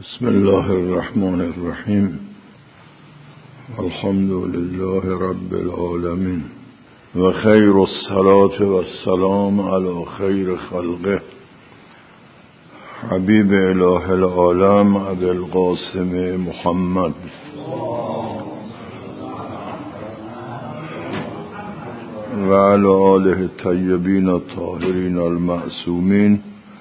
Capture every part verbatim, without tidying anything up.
بسم الله الرحمن الرحیم. الحمد لله رب العالمین و خیر الصلاة و السلام علی خیر خلقه حبیب اله العالم ابی القاسم محمد و علی آله الطیبین الطاهرین المعصومین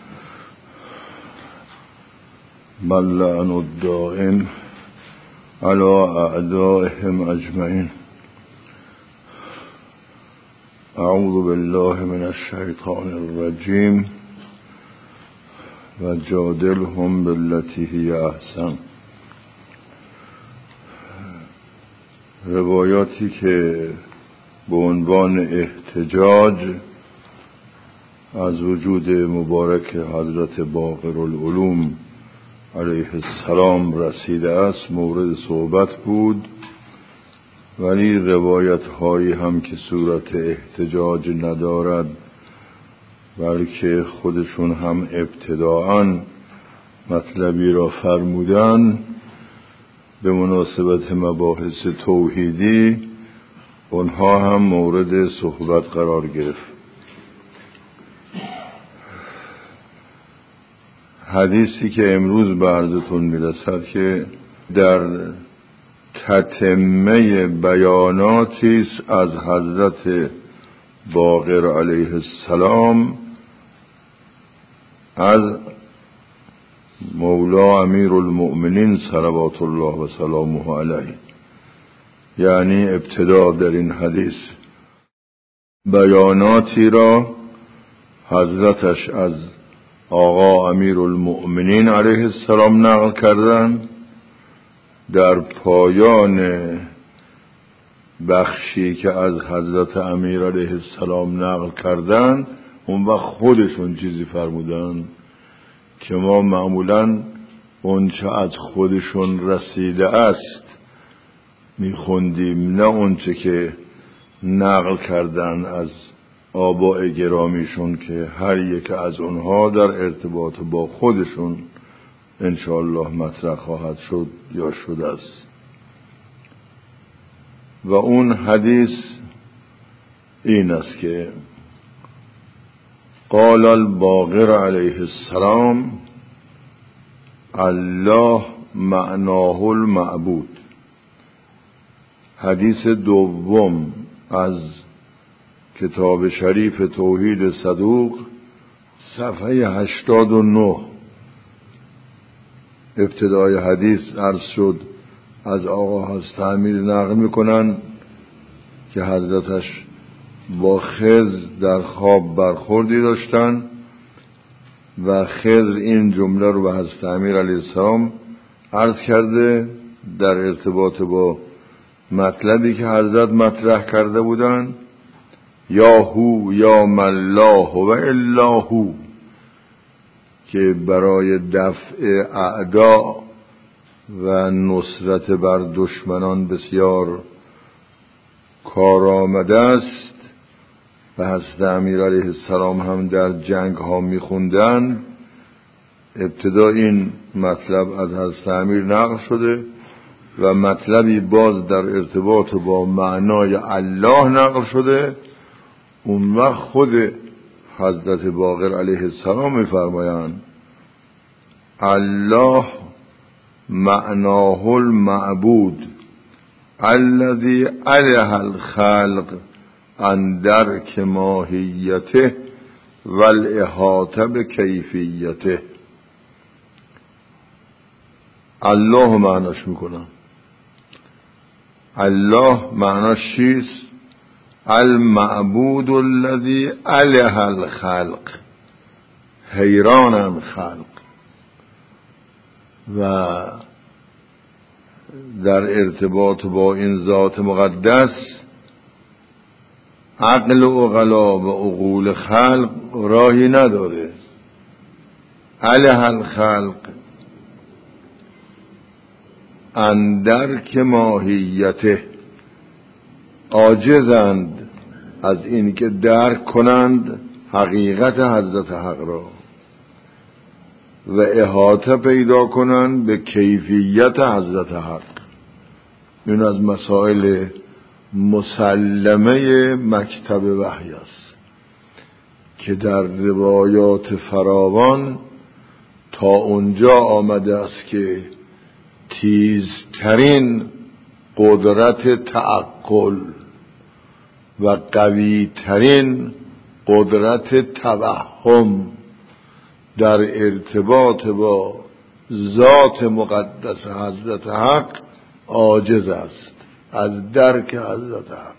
من لعن الدائم علی اعدائهم اجمعین. اعوذ بالله من الشیطان الرجیم و جادلهم بالتی هی احسن. روایاتی که به عنوان احتجاج از وجود مبارک حضرت باقر العلوم علیه السلام رسیده است مورد صحبت بود، ولی روایت هایی هم که صورت احتجاج ندارد بلکه خودشون هم ابتداءً مطلبی را فرمودن به مناسبت مباحث توحیدی، اونها هم مورد صحبت قرار گرفت. حدیثی که امروز به عرضتون میرسد که در تتمه بیاناتی است از حضرت باقر علیه السلام از مولا امیر المؤمنین صلوات الله و سلامه علیه. یعنی ابتدا در این حدیث بیاناتی را حضرتش از آقا امیر المؤمنین علیه السلام نقل کردن، در پایان بخشی که از حضرت امیر علیه السلام نقل کردن اون وقت خودشون چیزی فرمودن که ما معمولاً اون چه از خودشون رسیده است میخوندیم، نه اون چه که نقل کردن از آباء گرامیشون که هر یک از اونها در ارتباط با خودشون انشاءالله مطرح خواهد شد یا شده است. و اون حدیث این است که قال الباقر علیه السلام الله معناه المعبود. حدیث دوم از کتاب شریف توحید صدوق صفحه هشتاد و نه. ابتدای حدیث عرض شد از آقا حضرت امیر نقل میکنن که حضرتش با خضر در خواب برخوردی داشتن و خضر این جمله رو به حضرت امیر علیه السلام عرض کرده در ارتباط با مطلبی که حضرت مطرح کرده بودن: یا هو یا من لا هو الا هو، که برای دفع اعدا و نصرت بر دشمنان بسیار کارآمد است. و حضرت امیر علیه السلام هم در جنگ ها میخوندن. ابتدا این مطلب از حضرت امیر نقل شده و مطلبی باز در ارتباط با معنای الله نقل شده. اون وقت خود حضرت باقر علیه السلام می‌فرمایند الله معناه المعبود الذي علیه الخلق عن درک ماهیته و الاحاطه بکیفیته. الله معناش میکنم. الله معناش چیست؟ المعبود الذي علیه الخلق، حیرانم خلق. و در ارتباط با این ذات مقدس عقل و عقلا و عقول خلق راهی نداره. علیه الخلق عن درک ماهیته، عاجزند از این که درک کنند حقیقت حضرت حق را. و احاطه پیدا کنن به کیفیت حضرت حق. این از مسائل مسلمه مکتب وحی است که در روایات فراوان تا اونجا آمده است که تیزترین قدرت تعقل و قویترین قدرت توهم در ارتباط با ذات مقدس حضرت حق عاجز است از درک حضرت حق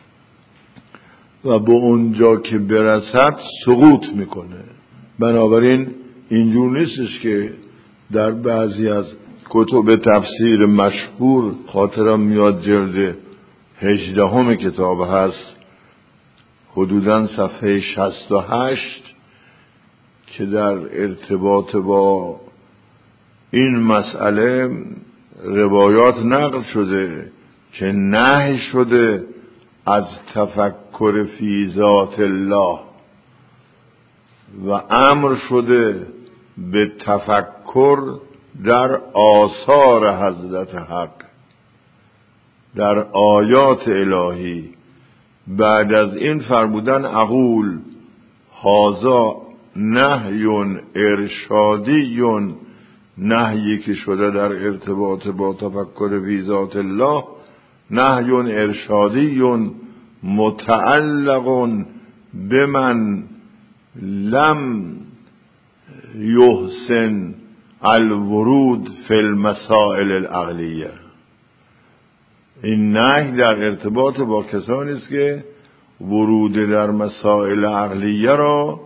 و به اونجا که برسد سقوط میکنه. بنابراین اینجور نیستش که در بعضی از کتب تفسیر مشهور، خاطرم میاد جلد هجدهم کتاب هست، حدوداً صفحه شصت و هشت، که در ارتباط با این مسئله روایات نقل شده که نهی شده از تفکر فی ذات الله و امر شده به تفکر در آثار حضرت حق، در آیات الهی. بعد از این فرمودن اقول هذا نهی ارشادی، نهیی که شده در ارتباط با تفکر فی ذات الله، نهی ارشادی متعلق بمن لم یحسن الورود فی المسائل العقلیه. این نهی در ارتباط با کسانی است که ورود در مسائل عقلیه را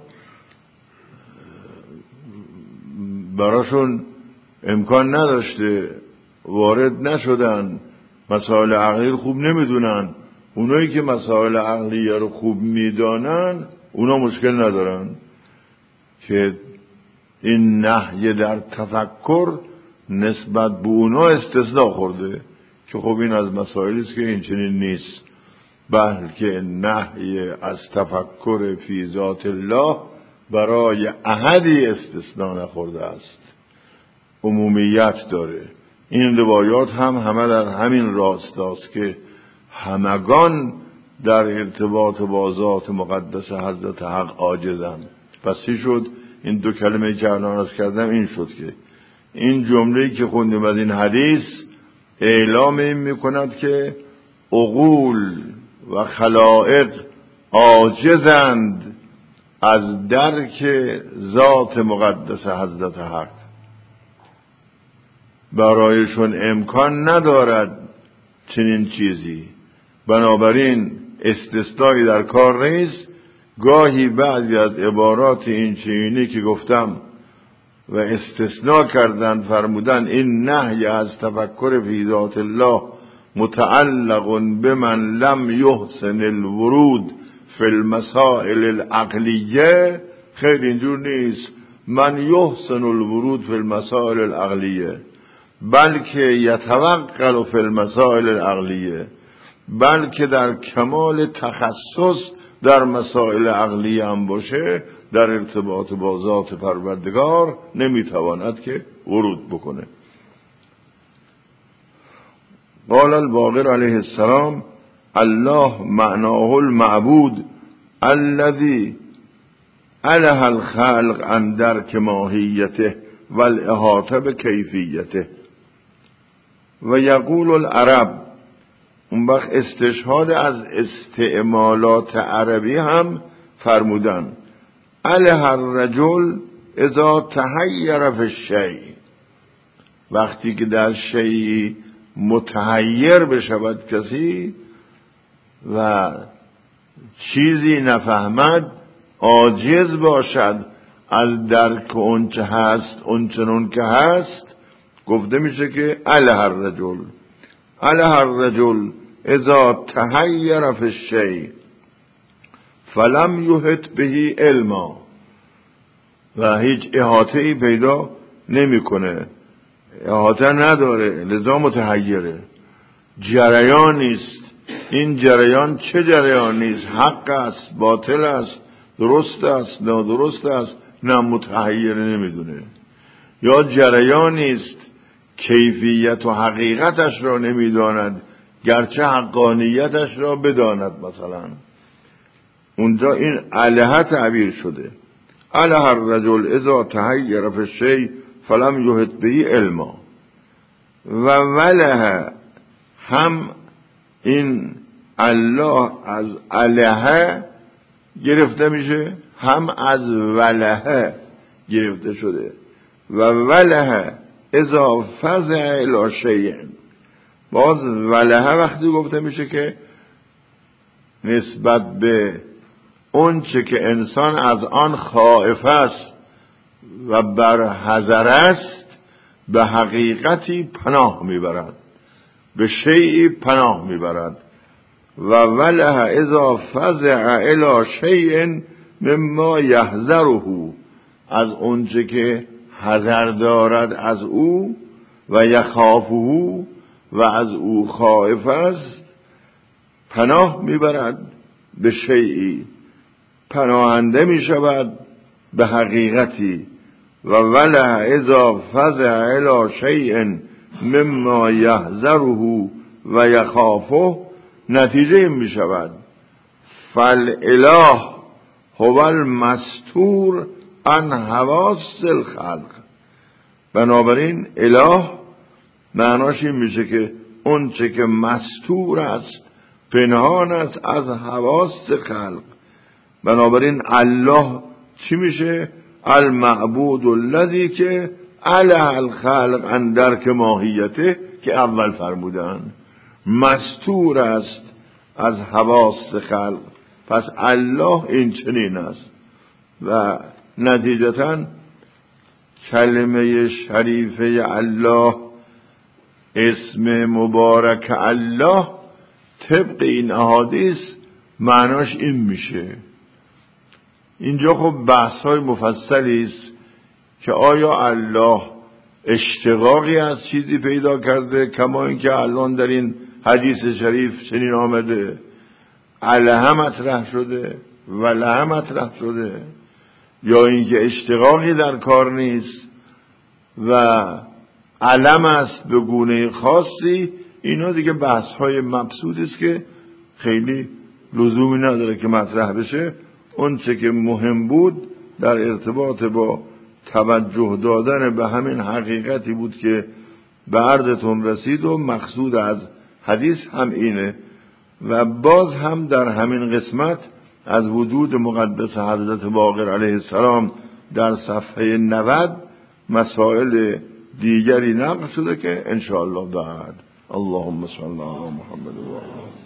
براشون امکان نداشته، وارد نشدن، مسائل عقلی رو خوب نمیدونن. اونایی که مسائل عقلیه رو خوب میدانن اونا مشکل ندارن که این نهی در تفکر نسبت به اونا استثناء خورده، که خب این از مسائلی است که این چنین نیست، بلکه نهی از تفکر فی ذات الله برای احدی استثناء نخورده است، عمومیت داره. این روایات هم همه در همین راستاست که همگان در ارتباط با ذات مقدس حضرت حق عاجزند. پس چی شد؟ این دو کلمه که الان عرض کردم این شد که این جمله‌ای که خوندیم از این حدیث اعلام این میکند که عقول و خلائق عاجزند از درک ذات مقدس حضرت حق، برایشون امکان ندارد چنین چیزی. بنابراین استثنایی در کار نیست. گاهی بعضی از عبارات این چنینی که گفتم و استثناء کردن، فرمودن این نهی از تفکر فی ذات الله متعلق بمن لم یحسن الورود فی المسائل العقلیه، خیر اینجور نیست. من یحسن الورود فی المسائل العقلیه، بلکه یتوقع فی المسائل العقلیه، بلکه در کمال تخصص در مسائل عقلیه هم باشه، در ارتباط با ذات پروردگار نمیتواند که ورود بکنه. قال الباقر علیه السلام الله معناه المعبود الذي اله الخلق عن درک ماهیته و الاحاطه بکیفیته. و یقول العرب، اون وقت استشهاد از استعمالات عربی هم فرمودن اله الرجل اذا تحیر فی الشیء، وقتی که در شیء متحیر بشود کسی و چیزی نفهمد، عاجز باشد از درک اونچه هست اونچنون که هست، گفته میشه که اله الرجل اله الرجل اذا تحیر فی الشیء فلم یحط به علما، و هیچ احاطه‌ای پیدا نمیکنه، احاطه نداره، لذا متحیره، جریان نیست. این جریان چه جریان نیست؟ حق است، باطل است، درست است، نادرست است، نه، متحیر نمیدونه. یا جریانی است کیفیت و حقیقتش را نمیداند گرچه حقانیتش را بداند. مثلا اونجا این الها تعبیر شده، الها الرجل اذا تحیر فی الشیء فلم یحط به علما. و وله هم این الله از الها گرفته میشه، هم از وله گرفته شده. و وله اذا فزع الی شیء، باز وله وقتی گفته میشه که نسبت به اون چه که انسان از آن خائف است و بر حذر است به حقیقتی پناه میبرد، به شیئی پناه میبرد. و وله اذا فزع الی شیء مما یحذره، از اون چه که حذر دارد از او، و یخافه، و از او خائف است، پناه میبرد به شیئی، پناهنده میشود به حقیقتی. و وله اذا فزع الی شیء مما یحذره و یخافه، نتیجه میشود فالاله هو المستور عن حواس الخلق. بنابراین اله معناش این میشه که اون چه که مستور است، پنهان است از حواس خلق. بنابراین الله چی میشه؟ المعبود الذی که علیه الخلق عن درک ماهیته، که اول فرمودن مستور است از حواس خلق. پس الله این چنین است. و نتیجتاً کلمه شریفه الله، اسم مبارک الله، طبق این احادیث معناش این میشه. اینجا خب بحث های مفصلی است که آیا الله اشتقاقی از چیزی پیدا کرده، کما اینکه الان در این حدیث شریف چنین آمده، الها مطرح شده، وله مطرح شده، یا اینکه اشتقاقی در کار نیست و علم است به گونه خاصی. اینا دیگه بحث های مبسوط است که خیلی لزومی نداره که مطرح بشه. اون چه که مهم بود در ارتباط با توجه دادن به همین حقیقتی بود که به عرضتون رسید، و مقصود از حدیث هم اینه. و باز هم در همین قسمت از وجود مقدس حضرت باقر علیه السلام در صفحه نود مسائل دیگری نقل شده که انشاءالله بعد. اللهم صل علی محمد و آله